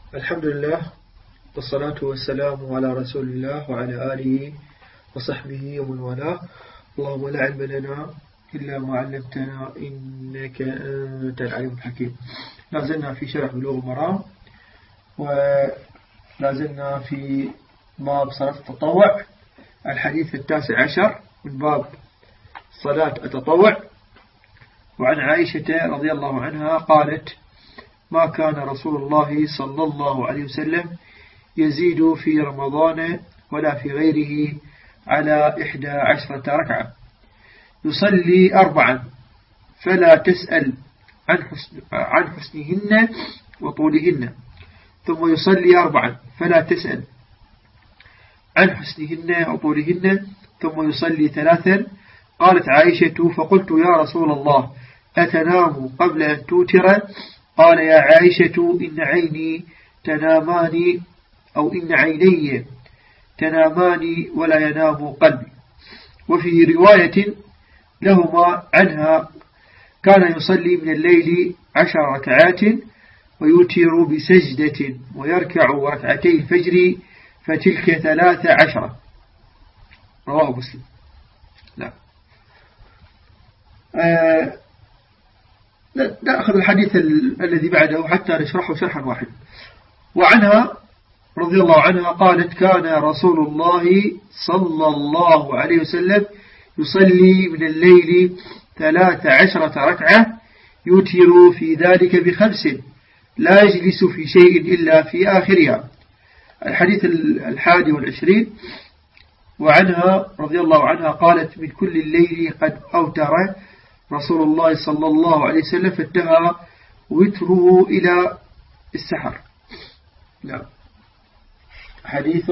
الحمد لله والصلاة والسلام على رسول الله وعلى آله وصحبه ومن والاه. اللهم لا علم لنا إلا ما علمتنا إنك أنت العليم الحكيم. لازلنا في شرح بلوغ المرام، ولازلنا في باب صلاة التطوع، الحديث 19 من باب صلاة التطوع. وعن عائشة رضي الله عنها قالت: ما كان رسول الله صلى الله عليه وسلم يزيد في رمضان ولا في غيره على 11 ركعة، يصلي 4 فلا تسأل عن حسنهن وطولهن، ثم يصلي 4 فلا تسأل عن حسنهن وطولهن، ثم يصلي 3. قالت عائشة: فقلت يا رسول الله أتنام قبل أن توتر؟ قال: يا عائشة إن عيني تنامان، أو إن عيني تنامان ولا ينام قلبي. وفي رواية لهما عنها: كان يصلي من الليل 10 ركعات ويوتر بسجدة ويركع ركعتي الفجر فتلك 13. رواه مسلم. لا نأخذ الحديث الذي بعده حتى نشرحه شرحا واحدا. وعنها رضي الله عنها قالت: كان رسول الله صلى الله عليه وسلم يصلي من الليل 13 ركعة يوتر في ذلك ب5 لا يجلس في شيء إلا في آخرها. الحديث 21. وعنها رضي الله عنها قالت: من كل الليل قد أوتر رسول الله صلى الله عليه وسلم فانتهى وتره إلى السحر. نعم، حديث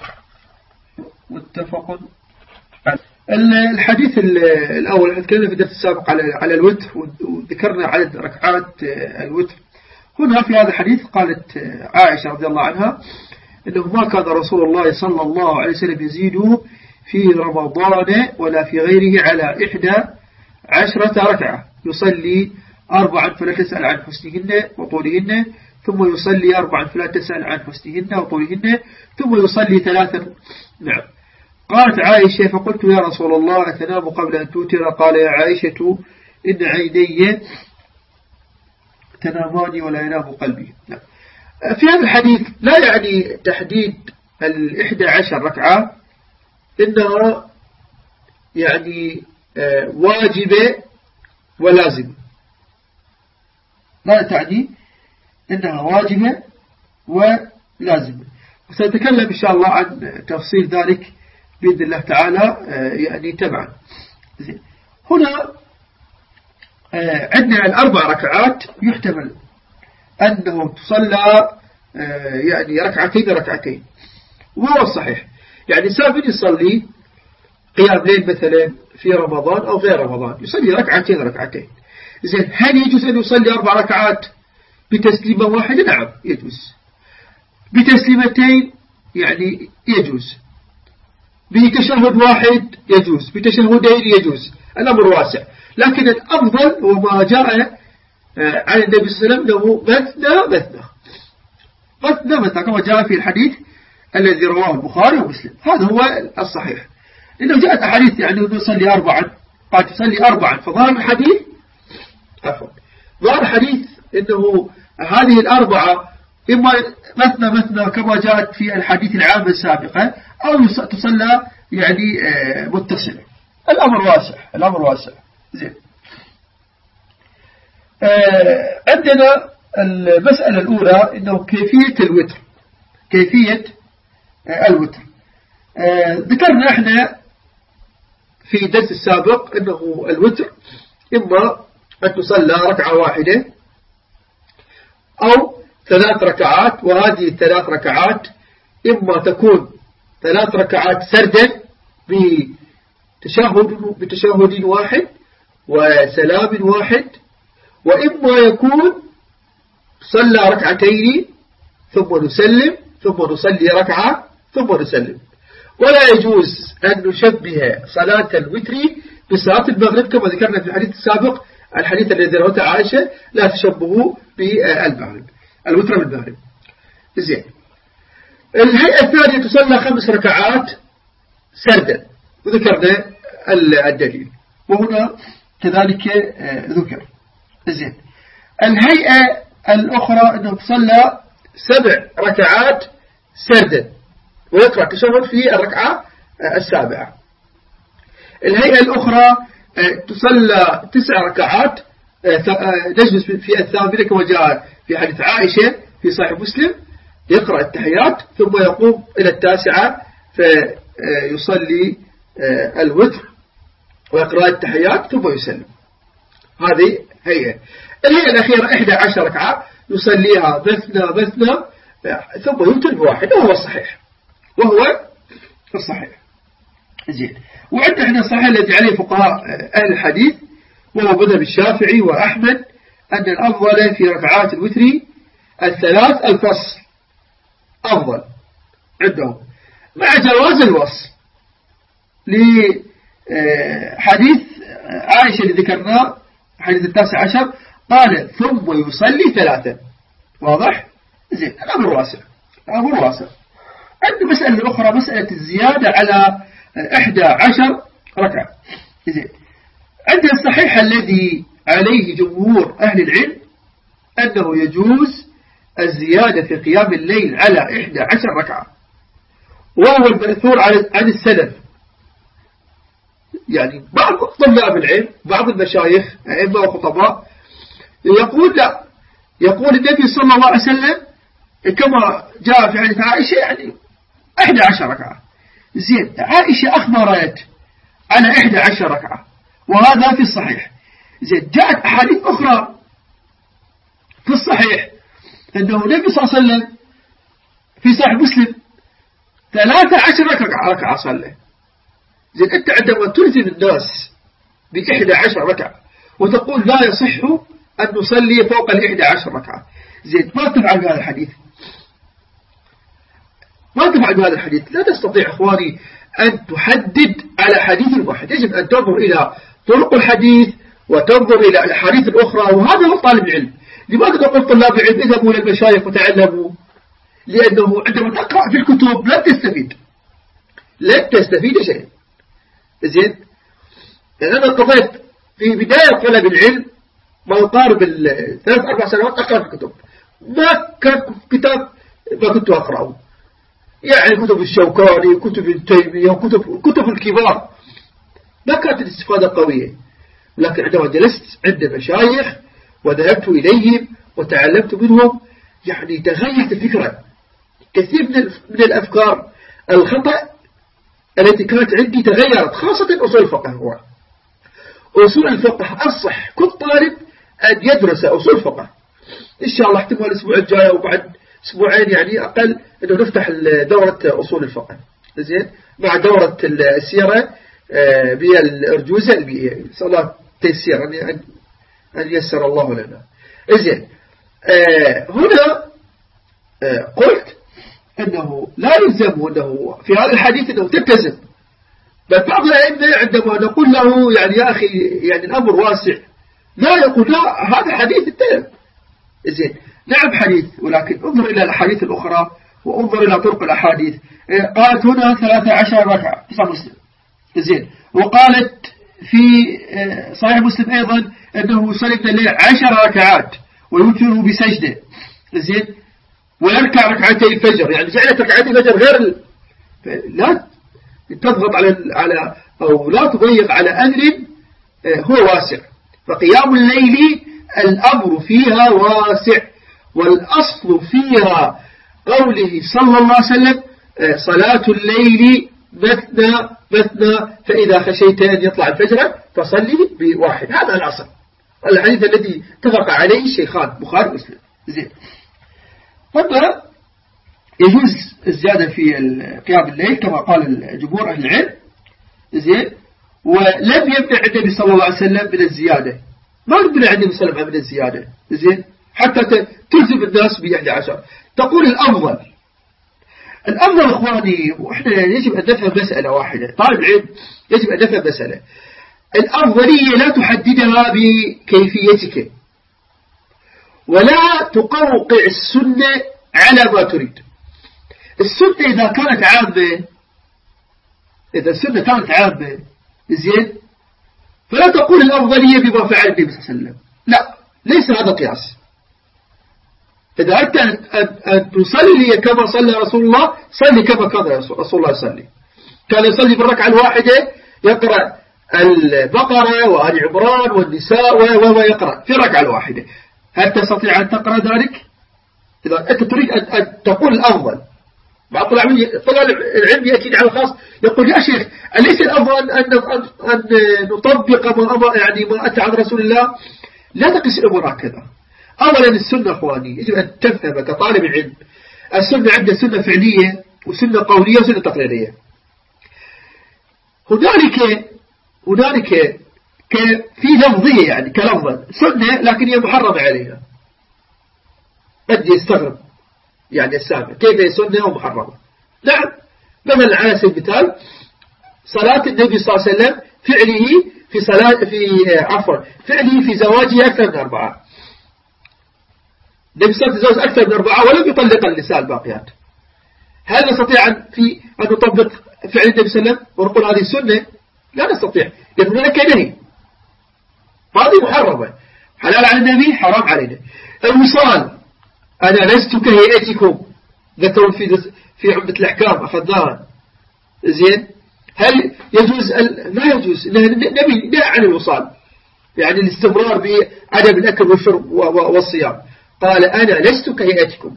متفق. الحديث الأول تكلمنا في الدرس السابق على الوتر، وذكرنا عدد ركعات الوتر. هنا في هذا الحديث قالت عائشة رضي الله عنها إنه ما كان رسول الله صلى الله عليه وسلم يزيد في رمضان ولا في غيره على 11 ركعة، يصلي 4 فلا تسأل عن حسنهن وطولهن، ثم يصلي 4 فلا تسأل عن حسنهن وطولهن، ثم يصلي 3. نعم. قالت عائشة: فقلت يا رسول الله أتنام قبل أن توتر؟ قال: يا عائشة إن عيني تنامان ولا ينام قلبي. نعم. في هذا الحديث لا يعني تحديد 11 ركعة إنها يعني واجبة ولازمة، لا تعني إنها واجبة ولازمة. وسنتكلم إن شاء الله عن تفصيل ذلك بإذن الله تعالى يعني تبعا. هنا عندنا 4 ركعات يحتمل أنه تصلى يعني ركعتين، وهو الصحيح. يعني سابق يصلي قيام ليل مثلا في رمضان أو غير رمضان، يصلي ركعتين. زين، هل يجوز أن يصلي 4 ركعات بتسليمة واحدة؟ نعم يجوز. بتسليمتين يعني يجوز. بتشهد واحد يجوز. بتشهدين يجوز. الأمر واسع، لكن الأفضل وما جاء عن النبي صلى الله عليه وسلم له مثنى كما جاء في الحديث الذي رواه البخاري ومسلم. هذا هو الصحيح. إنه جاءت أحاديث يعني أنه يصلي 4، قد تصلي 4، فظهر الحديث ظهر الحديث إنه هذه 4 إما مثنى كما جاءت في الحديث العام السابقة، أو تصلى يعني متصلة. الأمر واسع. زين. عندنا المسألة الأولى إنه كيفية الوتر. ذكرنا احنا في الدرس السابق إنه الوتر إما أن تصلى ركعة واحدة أو 3 ركعات، وهذه 3 ركعات إما تكون 3 ركعات سردا بتشهد واحد وسلام واحد، وإما يكون صلى ركعتين ثم نسلم، ثم نصلي ركعة ثم نسلم. ولا يجوز أن نشبه صلاة الوتر بصلاة المغرب كما ذكرنا في الحديث السابق، الحديث الذي رواه عائشة: لا تشبهوا بالمغرب، الوتر بالمغرب. زين. الهيئة الثانية تصلى 5 ركعات سردا، وذكرنا الدليل، وهنا كذلك ذكر. زين. الهيئة الأخرى أنه تصلى 7 ركعات سردا، ويقرأ التشهد في الركعة السابعة. الهيئة الأخرى تصلى 9 ركعات تجلس في الثامنة كما جاء في حديث عائشة في صحيح مسلم، يقرأ التحيات ثم يقوم إلى 9 فيصلي الوتر ويقرأ التحيات ثم يسلم. هذه هيئة. الهيئة الأخيرة 11 ركعة يصليها مثنى ثم يوتر بواحد، وهو الصحيح. زين. وعندنا الصحيح الذي عليه فقهاء أهل الحديث وهو مذهب الشافعي وأحمد أن الأفضل في ركعات الوتر 3 الفصل أفضل عندهم، مع جواز الوصل لحديث عائشة اللي ذكرناه حديث 19 قال ثم يصلي 3. واضح؟ زين. الأمر واسع. عندنا مسألة أخرى، مسألة الزيادة على 11 ركعة. زين. عندنا الصحيح الذي عليه جمهور أهل العلم أنه يجوز الزيادة في قيام الليل على 11 ركعة، وهو المأثور عن السلف. يعني بعض طلاب العلم، بعض المشايخ أئمة وخطباء يقول لا، يقول النبي صلى الله عليه وسلم كما جاء في حديث عائشة يعني 11 ركعة. زين. عائشة أخبرت على 11 ركعة، وهذا في الصحيح. زين. جاءت أحاديث أخرى في الصحيح أنه النبي صلى الله عليه وسلم في صحيح مسلم 13 ركعة صلى. زين. أنت عندما تلزم الناس ب11 ركعة وتقول لا يصح أن نصلي فوق 11 ركعة، زين، ما تفعل بهذا الحديث. لا تستطيع أخواني أن تحدد على حديث واحد، يجب أن تنظر إلى طرق الحديث وتنظر إلى الحديث الأخرى، وهذا هو طالب العلم. لماذا تقول طلاب العلم اذهبوا إلى المشايخ وتعلموا؟ لأنه عندما تقرأ في الكتب لن تستفيد شيئا. زين. أنا قضيت في بداية طلب العلم ما يقارب 3-4 سنوات أقرأ في الكتب، ما كان كتاب ما كنت أقرأه، يعني كتب الشوكاني، كتب ابن تيمية، كتب الكبار، ما كانت الاستفادة قوية. لكن عندما جلست عند مشايخ وذهبت إليهم وتعلمت منهم يعني تغيرت الفكرة. كثير من الأفكار الخطأ التي كانت عندي تغيرت، خاصة أصول الفقه. هو أصول الفقه أنصح كل طالب أن يدرس أصول فقه. إن شاء الله احتمال الأسبوع الجاي وبعد أسبوعين يعني أقل أنه نفتح دورة أصول الفقه، زين، مع دورة السيرة بالأرجوزة البيئية. إن شاء الله تيسير أن يسر الله لنا. زين. هنا قلت أنه لا يلزم أنه في هذا الحديث أنه تلتزم، بل بعض الأئمة عندما نقول له يعني يا أخي يعني الأمر واسع، لا يقول لا هذا حديث التلم. زين. نعم حديث، ولكن انظر إلى الأحاديث الأخرى وانظر إلى طرق الأحاديث. قالت هنا 13 ركعة في صحيح مسلم. زين. وقالت في صحيح مسلم أيضا أنه يصلي من الليل 10 ركعات ويوتر بسجدة. زين. ويركع ركعتين الفجر، يعني جعلت ركعتين الفجر غير لا تضغط على أو لا تضيق على أمر هو واسع. فقيام الليل الأمر فيها واسع، والأصل فيها قوله صلى الله عليه وسلم صلاة الليل مثنى فإذا خشيت أن يطلع الفجر فصلي بواحد. هذا الأصل، الحديث الذي اتفق عليه الشيخان بخاري ومسلم. زين. هذا يجوز الزيادة في قيام الليل كما قال جمهور أهل العلم. زين. ولم يمنع النبي صلى الله عليه وسلم من الزيادة، ما يمنع النبي صلى الله عليه وسلم من الزيادة. زين. حتى تلزم الناس ب11. تقول الأفضل إخواني، وإحنا يجب أن نفهم مسألة واحدة. طالب العلم يجب أن نفهم مسألة، الأفضلية لا تحددها بكيفيتك، ولا تقوقع السنة على ما تريد. السنة إذا كانت عامة، إذا السنة كانت عامة زين، فلا تقول الأفضلية بما فعل النبي صلى الله عليه وسلم، لا، ليس هذا قياس. إذا أردت أن تصلي كما صلى رسول الله، صلي كما كان رسول الله يصلي. كان يصلي في الركعة الواحدة يقرأ البقرة وآل عمران والنساء وهو يقرأ في الركعة الواحدة. هل تستطيع أن تقرأ ذلك؟ إذا أنت تريد أن تقول الأفضل، بعض طلاب العلم يأتي على الخاص يقول يا شيخ أليس الأفضل أن نطبق ما أتى عن رسول الله؟ لا تقس الأمور هكذا. أولا السنة أخواني يجب أن تفهم كطالب العلم، السنة عندنا سنة فعلية وسنة قولية وسنة تقريرية. هنالك في لفظية يعني كلفظة سنة لكن هي محرمة عليها. قد يستغرب يعني السامع كيف هي سنة ومحرمة؟ نعم، مثلا على سبيل المثال صلاة النبي صلى الله عليه وسلم فعله في زواجه أكثر من 4. النبي صلى الله عليه وسلم تزوج أكثر من 4 ولم يطلق النساء الباقيات. هل نستطيع أن نطبق فعل النبي صلى الله عليه وسلم ونقول هذه سنة؟ لا نستطيع، لأن هناك نهي، هذه محرمة، حلال على النبي حرام علينا. الوصال، أنا لست كهيئتكم، ذكروا في عمدة الأحكام أخذناها زين. هل يجوز؟ لا يجوز، النبي نهى عن الوصال، يعني الاستمرار بعدم الأكل والشرب والصيام. قال أنا لست كهيئتكم،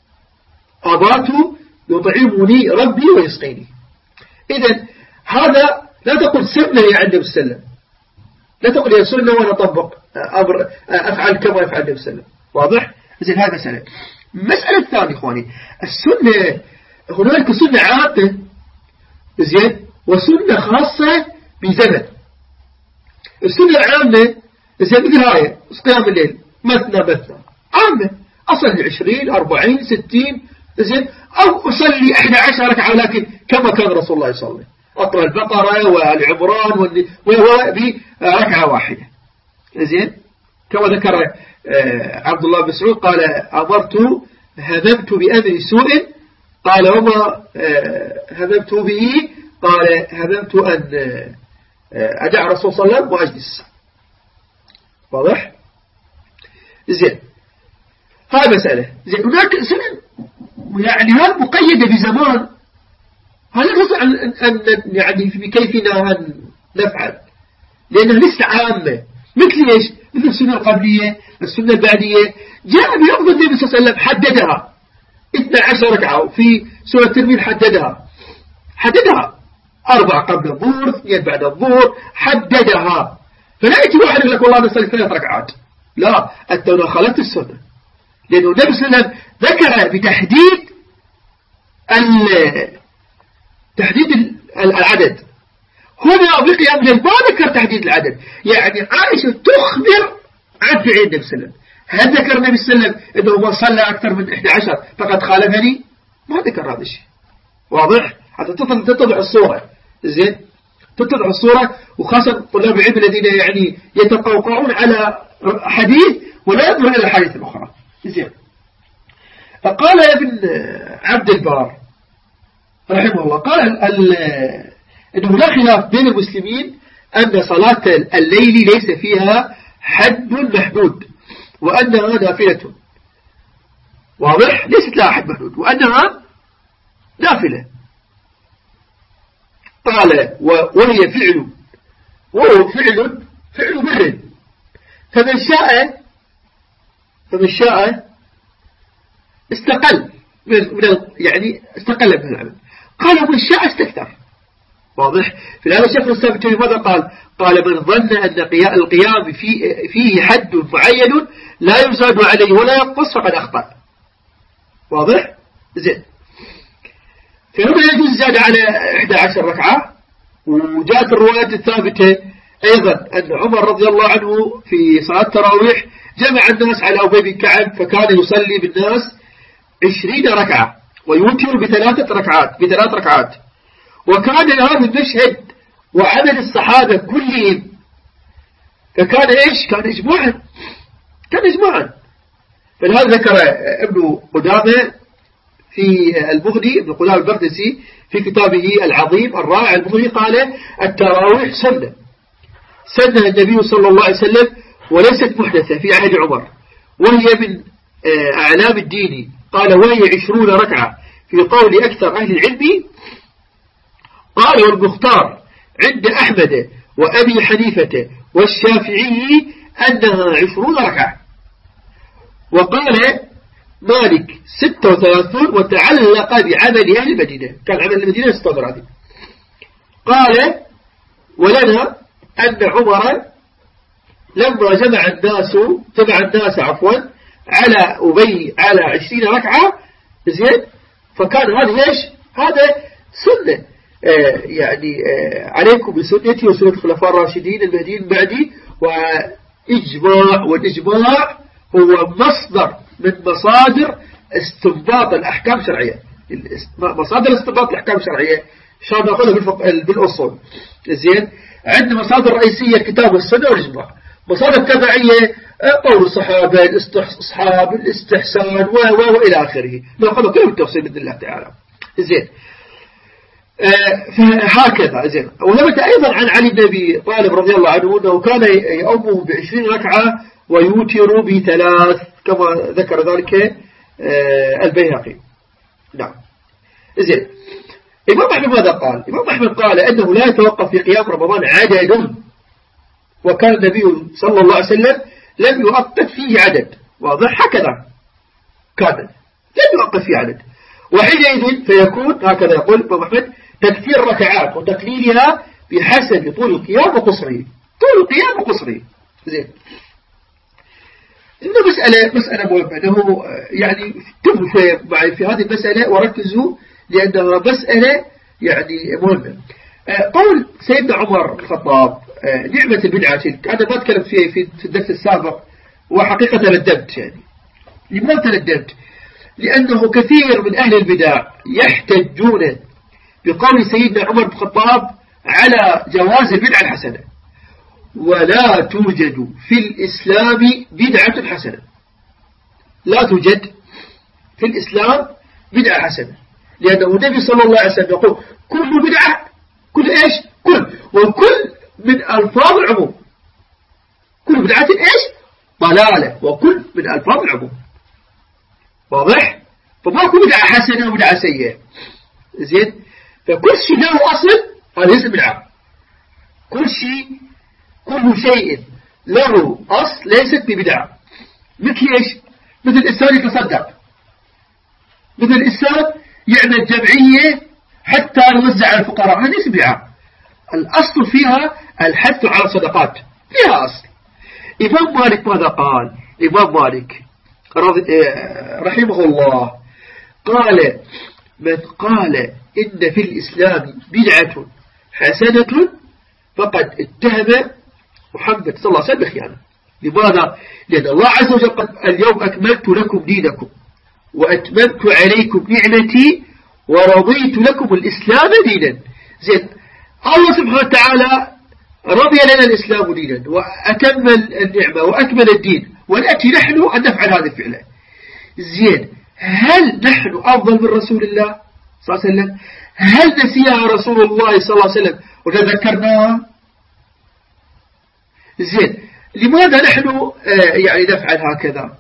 أبات يطعمني ربي ويسقيني. إذن هذا لا تقول سنة يا النبي صلى الله عليه وسلم، لا تقول يا سنة وأنا أطبق أفعل كما يفعل النبي صلى الله عليه وسلم. واضح؟ إذن هذا مسألة. المسألة الثانية إخواني، السنة هنالك سنة عامة زين وسنة خاصة بزمن. السنة العامة زين مثل هاي قيام الليل مثنى عامة، أصلي 20 40 60 زين، أو أصلي 11 ركعة لكن كما كان رسول الله يصلي، أقرأ البقرة والعمران بركعة واحدة زين، كما ذكر عبد الله بن مسعود قال هممت بأمر سوء، قال وما هممت به، قال هممت أن أدع رسول صلى الله عليه وسلم وأجلس. واضح؟ زين، هاي مسألة. زين، هناك سنة يعني هذا مقيدة بزمان، هذا نستطيع أن يعني بكيفنا أن نفعل، لأنها لسه عامة. مثل إيش؟ مثل السنة القبلية، السنة البعدية، جاء بلفظ النبي صلى الله عليه وسلم حددها 12 ركعة، في سورة الترمذي حددها 4 قبل الظهر 2 بعد الظهر، حددها. فلا يأتي واحد يقول لك والله نصلي 3 ركعات، لا، أنت خالفت السنة، لأنه النبي صلى الله عليه وسلم ذكر بتحديد العدد. هنا بقيام الليل ما ذكر تحديد العدد، يعني عائشة تخبر عن فعل النبي صلى الله عليه وسلم. هل ذكر النبي صلى الله عليه وسلم أنه ما صلى أكثر من 11 فقد خالفني؟ ما ذكر هذا الشيء. واضح؟ حتى تتضح الصورة. زين، تتضح الصورة، وخاصة طلاب العلم الذين يعني يتقوقعون على حديث ولا ينظرون إلى الحديث الأخرى. زين، فقال ابن عبد البار رحمه الله، قال إنه لا خلاف بين المسلمين أن صلاة الليل ليس فيها حد محدود، وأنها نافلة. واضح؟ ليست لها حد محدود وأنها نافلة. قال وهي فعل بر، فمن شاء استقل يعني استقل من العمل، قال ومن شاء استكثر. واضح؟ في هذا الشيخ الإسلام ماذا قال من ظن أن القيام فيه حد معين لا يزاد عليه ولا ينقص فقد أخطأ. واضح؟ زين، فهنا يجوز زاد على 11 ركعة. وجاءت الروايات الثابتة أيضا أن عمر رضي الله عنه في صلاة التراويح جمع الناس على أبي بن كعب، فكان يصلي بالناس 20 ركعة ويوتر ب3 ركعات. وكان هذا المشهد وعمل الصحابة كلهم، فكان إيش؟ كان إجماعا. فلهذا ذكر ابن قدامة في المغني ابن قدامة المقدسي في كتابه العظيم الرائع المغني قال التراويح سنة النبي صلى الله عليه وسلم وليست محدثة في عهد عمر، وهي من أعلام الدين. قال وهي 20 ركعة في قول أكثر أهل العلم. قال والمختار عند أحمد وأبي حنيفة والشافعي أنها 20 ركعة. وقال مالك 36 وتعلق بعمل أهل المدينة، كان عمل المدينة 16 هذه. قال ولنا أن عمر لما جمع الناس على أبي على 20 ركعة زين، فكان هذا إيش؟ هذا سنة يعني عليكم بسنتي وسنة الخلفاء الراشدين المهديين بعدي، وإجماع، والإجماع هو مصدر من مصادر استنباط الأحكام الشرعية. مصادر استنباط الأحكام الشرعية شان نأخذها بالأصول زين. عندنا مصادر رئيسية الكتاب والسنة والإجماع، مصادر تبعية قول الصحابة، الاستصحاب، الاستحسان وإلى آخره، نأخذها كله بالتفصيل بإذن الله تعالى زين. فهكذا زين. وثبت أيضا عن علي بن أبي طالب رضي الله عنه أنه كان يؤمه ب20 ركعة ويوتر ب3 كما ذكر ذلك البيهقي. نعم زين. إمام أحمد ماذا قال؟ إمام أحمد قال أنه لا يتوقف في قيام رمضان عدد، وكان النبي صلى الله عليه وسلم لم يؤقت فيه عدد. واضح؟ هكذا كان لم يؤقت فيه عدد، وحينئذ فيكون هكذا يقول إمام أحمد تكثير ركعات وتقليلها بحسب طول القيام وقصره. طول القيام وقصره زين. إنه مسألة مهمة، أنه يعني تبقوا معي في هذه المسألة وركزوا لأنها مسألة يعني مهمة. قول سيدنا عمر الخطاب نعمة البدعة تلك، أنا ما تكلمت فيه في الدرس السابق، وحقيقة ندمت. يعني لماذا ندمت؟ لأنه كثير من أهل البدع يحتجون بقول سيدنا عمر بن الخطاب على جواز البدعة الحسنة، ولا توجد في الإسلام بدعة حسنة. لا توجد في الإسلام بدعة حسنة، لأنه النبي صلى الله عليه وسلم يقول كل بدعة، كل إيش؟ كل، وكل من ألفاظ العموم. كل بدعة إيش؟ ضلالة، وكل من ألفاظ العموم. واضح؟ فما كل بدعة حسنة وبدعة سيئة زين. فكل شيء له أصل هذا اسم بدعة. كل شيء له أصل ليست ببدعة. مثل إيش؟ مثل الإنسان يتصدق، مثل الإنسان يعمل جمعية حتى يوزع على الفقراء، هذا اسم بدعة. الأصل فيها الحث على الصدقات، فيها أصل. إمام مالك ماذا قال؟ إمام مالك رحمه الله قال من قال إن في الإسلام بدعة حسنة فقد اتهم محمد صلى الله عليه وسلم بخيانة. لماذا؟ لأن الله عز وجل قال اليوم أكملت لكم دينكم وأتممت عليكم نعمتي ورضيت لكم الإسلام دينا زين. الله سبحانه وتعالى رضي لنا الإسلام دينا وأكمل النعمة وأكمل الدين، ونأتي نحن أن نفعل هذا الفعل زين. هل نحن أفضل من رسول الله صلى الله عليه وسلم؟ هل نسيها رسول الله صلى الله عليه وسلم وتذكرناها زين؟ لماذا نحن يعني نفعل هكذا؟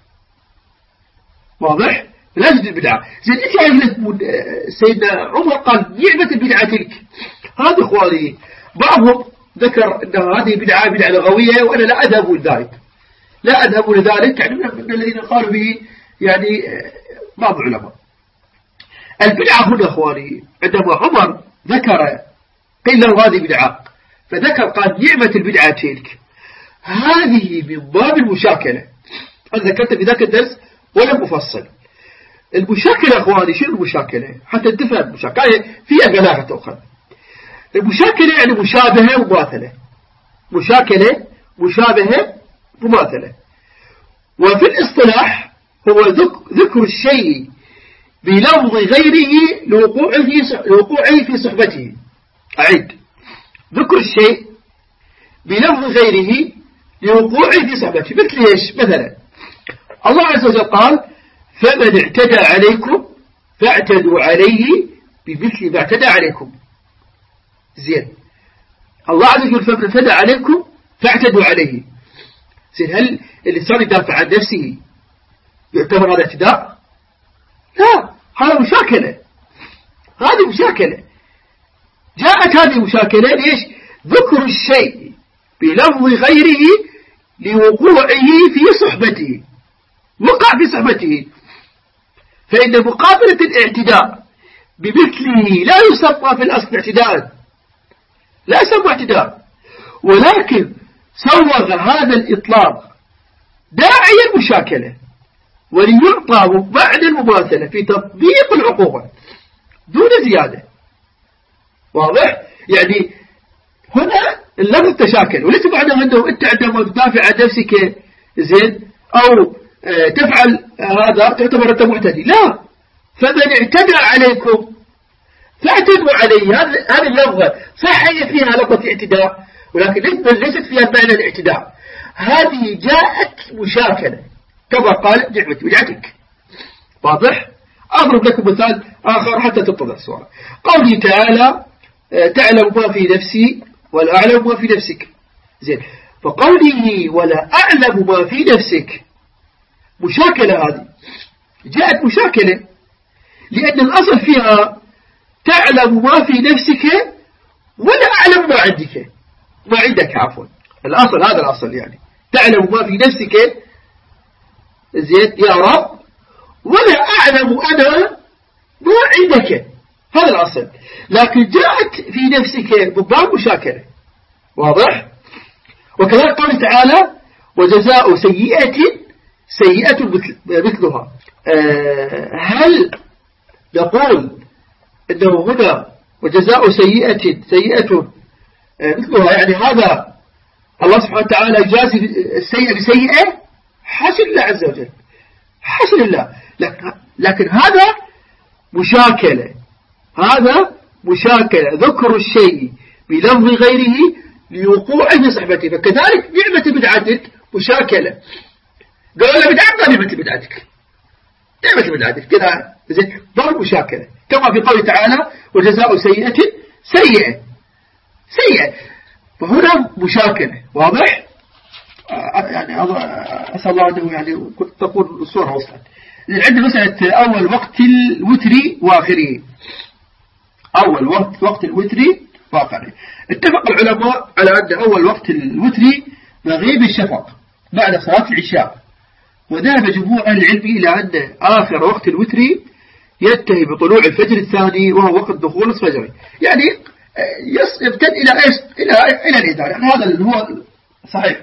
واضح؟ لا تجد البدعة زين. سيدنا عمر قال نعمة البدعة تلك. هذا إخواني بعضهم ذكر أن هذه بدعة لغوية، وأنا لا أذهب لذلك، لا أذهب لذلك. يعني من الذين قالوا به يعني بعض العلماء. البدعة هنا أخواني عندما عمر ذكر قيل له هذه بدعة، فذكر قال نعمة البدعة تلك، هذه من باب المشاكلة. أنا ذكرت في ذاك الدرس ولم أفصل. المشاكلة أخواني شنو المشاكلة؟ حتى تفهم المشاكلة فيها بلاغة أخرى. المشاكلة يعني مشابهة ومماثلة، مشاكلة مشابهة مماثلة. وفي الاصطلاح هو ذكر الشيء بلفظ غيره لوقوعه في صحبته. أعيد، ذكر الشيء بلفظ غيره لوقوعه في صحبته. مثل إيش؟ مثلا الله عز وجل قال فمن اعتدى عليكم فاعتدوا عليه بمثل ما اعتدى عليكم. زين، الله عز وجل فمن اعتدى عليكم فاعتدوا عليه. زين، هل الإنسان يدافع عن نفسه يعتبر هذا اعتداء؟ لا، هذا مشاكلة. هذه مشاكلة. جاءت هذه المشاكلة ليش؟ ذكر الشيء بلفظ غيره لوقوعه في صحبته، وقع في صحبته. فإن مقابلة الاعتداء بمثله لا يسمى في الأصل اعتداء، لا يسمى اعتداء، ولكن صوغ هذا الإطلاق داعي المشاكلة وليعطى معنى المماثلة في تطبيق العقوبة دون زيادة. واضح؟ يعني هنا اللفظ تشاكل، وليس معنى أنه أنت عندما تدافع عن نفسك زين أو تفعل هذا تعتبر أنت معتدي. لا، فمن اعتدى عليكم فاعتدوا عليه. هذه اللفظة صح هي فيها لفظة اعتداء، ولكن ليست فيها معنى الاعتداء. هذه جاءت مشاكلة كما قال نعمتي وجعتك. واضح؟ أضرب لكم مثال آخر حتى تتضح الصورة. قوله تعالى تعلم ما في نفسي ولا أعلم ما في نفسك. زين، فقوله ولا أعلم ما في نفسك مشاكلة. هذه جاءت مشاكلة لأن الأصل فيها تعلم ما في نفسك ولا أعلم ما عندك، ما عندك عفوا. الأصل هذا الأصل، يعني تعلم ما في نفسك زين يا رب ولا أعلم أنا ما عندك، هذا الأصل. لكن جاءت في نفسك بباب مشاكلة. واضح؟ وكذلك قال تعالى وجزاء سيئة سيئة مثلها. هل نقول إنه هنا وجزاء سيئة سيئة مثلها يعني هذا الله سبحانه وتعالى يجازي السيئة بسيئة؟ حاشا لله عز وجل، حاشا لله. لكن هذا مشاكلة، هذا مشاكلة ذكر الشيء بلفظ غيره لوقوعه في صحبته. فكذلك نعمة بدعتك مشاكلة. قال له بدعت نعمة بدعتك، نعمة بدعتك كذا زين ضرب مشاكلة، كما في قوله تعالى وجزاء سيئة سيئة سيئة. فهنا مشاكلة. واضح؟ يعني أسأل الله أنه يعني تكون الصورة وصلت. عندنا مسألة أول وقت الوتر وآخره. أول وقت الوتر وآخره. اتفق العلماء على أن أول وقت الوتر مغيب الشفق بعد صلاة العشاء، وذهب جمهور أهل العلم إلى أن آخر وقت الوتر ينتهي بطلوع الفجر الثاني وهو وقت دخول الفجر، يعني يمتد إلى إيش؟ إلى الإدارة. يعني هذا اللي هو صحيح.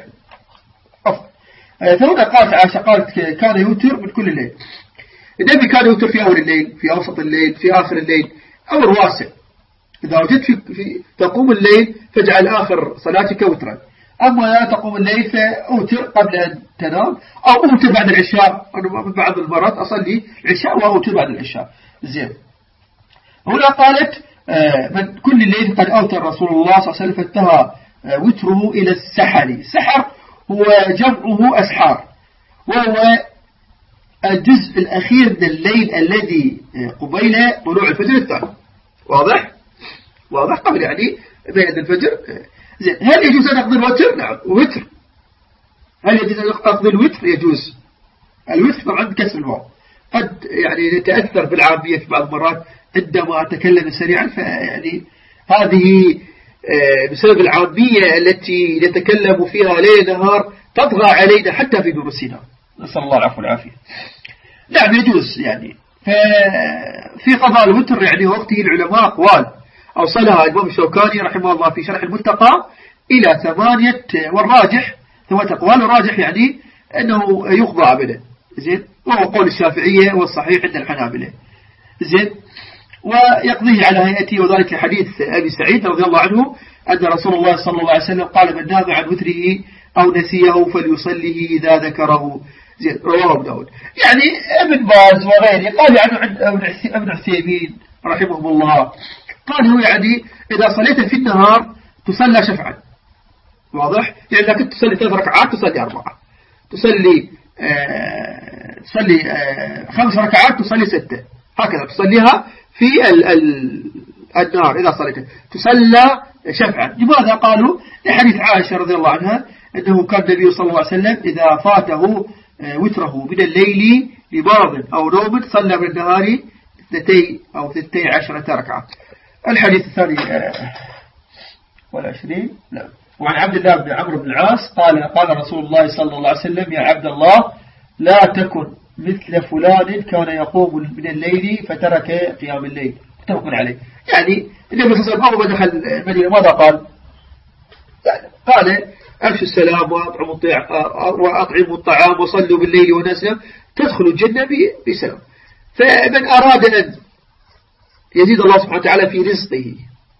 فهنا قالت عائشة قالت كان يوتر من كل الليل. النبي كان يوتر في أول الليل، في أوسط الليل، في آخر الليل، أمر واسع. إذا وجدت في تقوم الليل فاجعل آخر صلاتك وترا، أما لا تقوم الليل فأوتر قبل أن تنام أو أوتر بعد العشاء. أنا بعض المرات أصلي العشاء وأوتر بعد العشاء. زين، هنا قالت من كل الليل قد أوتر رسول الله صلى الله عليه وسلم فانتهى وتره إلى السحر. السحر هو جمعه أسحار، وهو الجزء الأخير من الليل الذي قبيل طلوع الفجر الثاني. واضح؟ واضح قبل يعني بين الفجر. زين، هل يجوز أن أقضي الوتر؟ نعم، وتر. هل يجوز أن أقضي الوتر؟ يجوز. الوتر طبعا بكسر الواو. قد يعني نتأثر بالعامية في بعض المرات عندما أتكلم سريعا، فيعني هذه بسبب العامية التي نتكلم فيها ليل نهار تطغى علينا حتى في دروسنا، نسأل الله العفو والعافية. نعم يجوز. يعني في قضاء الوتر يعني وقته العلماء أقوال أوصلها الإمام الشوكاني رحمه الله في شرح المتقى إلى 8، والراجح 8 أقوال. الراجح يعني أنه يقضى أبدا. زين، وهو قول الشافعية والصحيح عند الحنابلة. زين، ويقضيه على هيئته، وذلك حديث أبي سعيد رضي الله عنه أن رسول الله صلى الله عليه وسلم قال من نام عن وتره أو نسيه فليصليه إذا ذكره. زين، رواه أبو داود. يعني ابن باز وغيره قال عنه ابن عثيمين رحمه الله قال هو يعني إذا صليت في النهار تصلى شفعا. واضح؟ يعني إذا كنت تصلي 3 ركعات تصلي 4، تصلي 5 ركعات تصلي 6، هكذا تصليها في النار إذا صليتها تصلى شفعا. لماذا قالوا؟ لحديث عائشة رضي الله عنها أنه كان النبي صلى الله عليه وسلم إذا فاته وتره من الليل لمرض أو نوم صلى من النهار 2 أو 12 ركعة. الحديث الثاني 20 لا. وعن عبد الله بن عمرو بن العاص قال رسول الله صلى الله عليه وسلم: يا عبد الله لا تكن مثل فلان كان يقوم من الليل فترك قيام الليل. متفق عليه. يعني النبي صلى الله عليه وسلم أول ما دخل المدينة ماذا قال؟ يعني قال: أفشوا السلام وأطعموا الطعام وصلوا بالليل ونسوا تدخلوا الجنة بسلام. فمن أراد أن يزيد الله سبحانه وتعالى في رزقه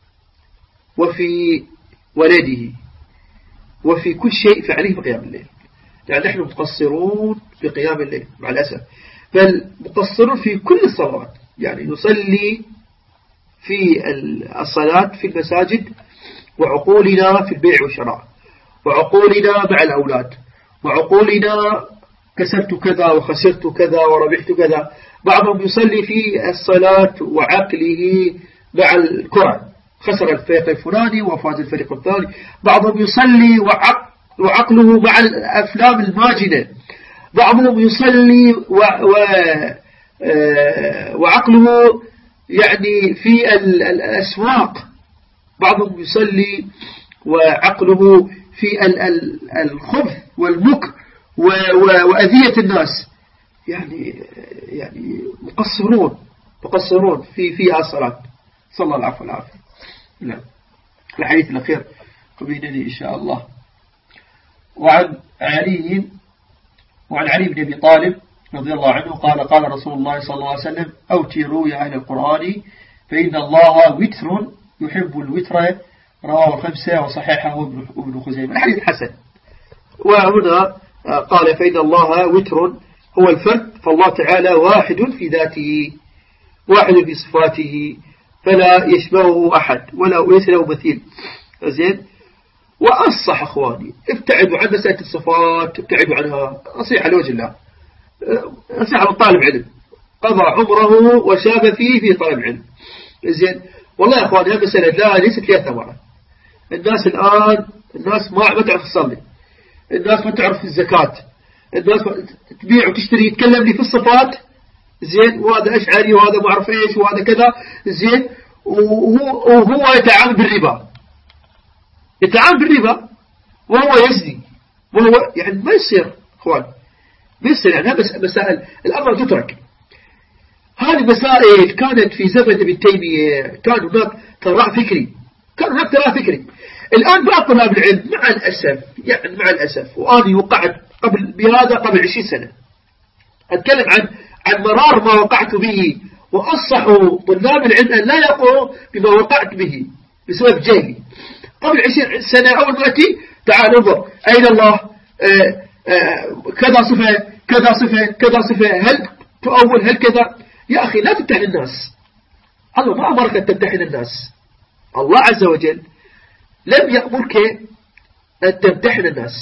وفي ولده وفي كل شيء فعليه بقيام الليل. يعني نحن مقصرون في قيام الليل مع الأسف، بل مقصرون في كل الصلوات. يعني نصلي في الصلاة في المساجد وعقولنا في البيع والشراء، وعقولنا مع الأولاد، وعقولنا كسبت كذا وخسرت كذا وربحت كذا. بعضهم يصلي في الصلاة وعقله مع الكرة، خسر الفريق الفلاني وفاز الفريق الثاني. بعضهم يصلي وعقله مع الأفلام الماجنة. بعضهم يصلي وعقله يعني في الأسواق. بعضهم يصلي وعقله في الخبث والمكر وأذية الناس. يعني مقصرون في الصلاة. صلى الله العفو والعافية. نعم. الحديث الأخير وبينني إن شاء الله. وعن علي بن أبي طالب رضي الله عنه قال رسول الله صلى الله عليه وسلم: أوتروا يا أهل القرآن فإن الله وتر يحب الوتر. رواه 5 وصححه ابن خزيمة. الحديث حسن. وهنا قال: فإن الله وتر هو الفرد، فالله تعالى واحد في ذاته، واحد في صفاته، فلا يشبهه أحد وليس له مثيل. زين. وأصح أخواني ابتعدوا عن مسألة الصفات، ابتعدوا عنها. نصيحة لوجه الله، نصيحة للطالب علم قضى عمره وشاب فيه في طالب علم. زين. والله يا أخواني هذه مسألة ليست لها ثمرة. الناس الآن ما تعرف تصلي، الناس ما تعرف الزكاة، الناس تبيع وتشتري، يتكلم لي في الصفات. زين. وهذا أشعري وهذا ما أعرف إيش وهذا كذا. زين. وهو يتعامل بالربا وهو يزني، وهو يعني ما يصير أخوان، ما يصير. يعني هذا مسائل الأمر تترك. هذه مسائل كانت في زمن ابن تيمية، كان هناك تراء فكري. الآن بعض طلاب العلم مع الأسف وأنا وقعت قبل 20 سنة أتكلم عن مرار ما وقعت به، وأنصحوا طلاب العلم أن لا يقعوا بما وقعت به بسبب جهلي. قبل 20 سنة أول ما أتي تعال انظر أين الله، كذا صفة كذا صفة كذا صفة، هل تؤول هل كذا. يا أخي لا تمتحن الناس، الله ما أمرك أن تمتحن الناس. الله عز وجل لم يأمرك أن تمتحن الناس.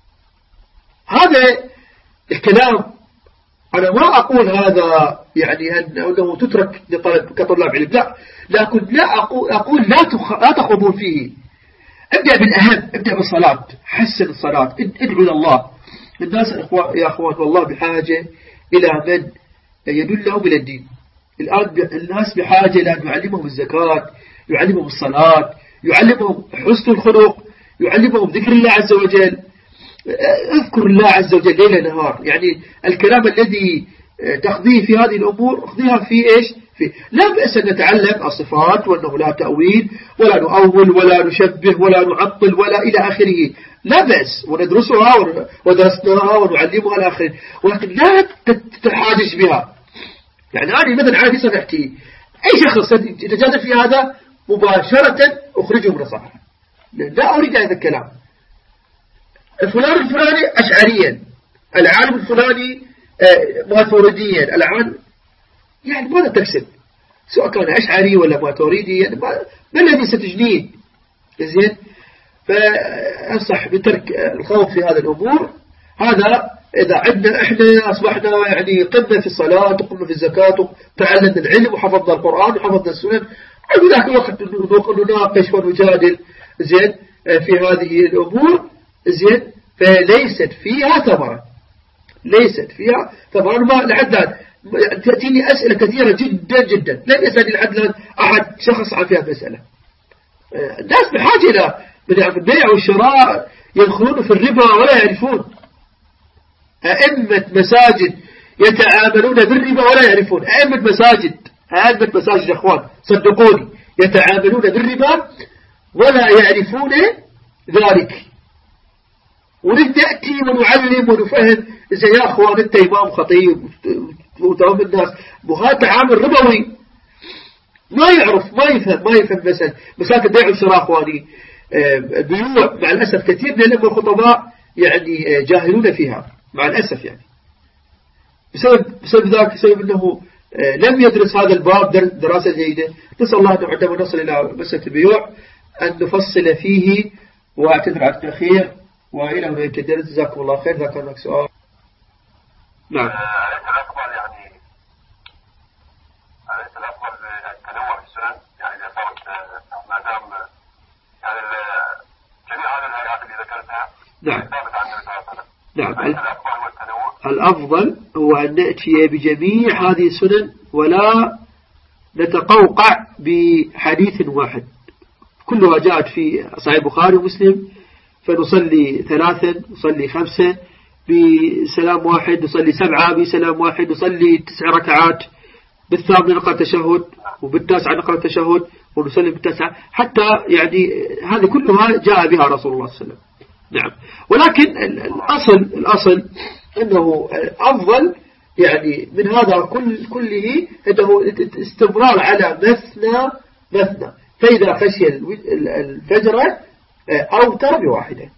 هذا الكلام أنا ما أقول هذا يعني أنه تترك كطلاب علم، لا، لكن لا أقول لا تخوضون فيه. ابدأ بالأهم، ابدأ بالصلاة، حسن الصلاة، ادعو إلى الله. الناس يا أخوان والله بحاجة إلى من يدلهم إلى الدين. الآن الناس بحاجة إلى أن يعلمهم الزكاة، يعلمهم الصلاة، يعلمهم حسن الخلق، يعلمهم ذكر الله عز وجل. اذكر الله عز وجل ليل نهار. يعني الكلام الذي تقضيه في هذه الأمور اقضيها في إيش؟ لا بأس أن نتعلم الصفات وأنه لا تأويل ولا نؤول ولا نشبه ولا نعطل ولا إلى آخره، لا بأس، وندرسها ودرسناها ونعلمها إلى آخره، ولكن لا تتحاجج بها. يعني أنا مثلا عادي سمحتي أي شخص يتجادل في هذا مباشرة أخرجه من الصحراء، لا أريد هذا الكلام. الفلان الفلاني أشعريا، العالم الفلاني ماتريديا، العالم يعني ماذا تكسب؟ سواء كان أشعري ولا ماتريدي، يعني ما الذي ستجنيه؟ زين. فأنصح بترك الخوض في هذه الأمور. هذا إذا عندنا إحنا أصبحنا يعني قمنا في الصلاة وقمنا في الزكاة وتعلمنا العلم وحفظنا القرآن وحفظنا السنن، في ذاك الوقت نناقش ونجادل زين في هذه الأمور زين، فليست فيها ثمرة، ليست فيها ثمرة. ما لحد الآن تأتيني أسئلة كثيرة جدا جدا لم يسألني لحد الآن أحد شخص عن فيها مسألة. الناس بحاجة إلى البيع والشراء، يدخلون في الربا ولا يعرفون. أئمة مساجد يتعاملون بالربا ولا يعرفون، أئمة مساجد يا أخوان صدقوني يتعاملون بالربا ولا يعرفون ذلك. ونأتي ونعلم ونفهم إذا يا أخوان أنت إمام خطيب وتهم الناس، وهذا تعامل ربوي، ما يعرف ما يفهم مساكن بيع والشراء أخواني. بيوع مع الأسف كثير من الخطباء يعني جاهلون فيها مع الأسف، يعني بسبب ذلك، بسبب أنه لم يدرس هذا الباب دراسة جيدة. نسأل الله أنه عندما نصل إلى مسألة البيوع أن نفصل فيه، واعتذر عن التأخير، وإلى هنا ينتهي. جزاكم الله خير. إذا كان لك سؤال. نعم. أليس الأفضل التنوع في السنن؟ يعني إذا صارت ما دام يعني جميع هذه الآيات اللي ذكرتها ثابت عن النبي صلى الله عليه وسلم. نعم. أليس الأفضل هو التنوع؟ الأفضل هو أن نأتي بجميع هذه السنن ولا نتقوقع بحديث واحد. كلها جاءت في صحيح البخاري ومسلم، فنصلي 3، نصلي 5 بسلام واحد، نصلي 7 بسلام واحد، نصلي 9 ركعات، بالثامن نقرأ التشهد، وبالتاسع نقرأ التشهد، ونسلم بالتاسع، حتى يعني هذه كلها جاء بها رسول الله صلى الله عليه وسلم. نعم. ولكن الأصل أنه أفضل يعني من هذا كله أنه استمرار على مثنى، فإذا خشي الفجر أوتر بواحدة.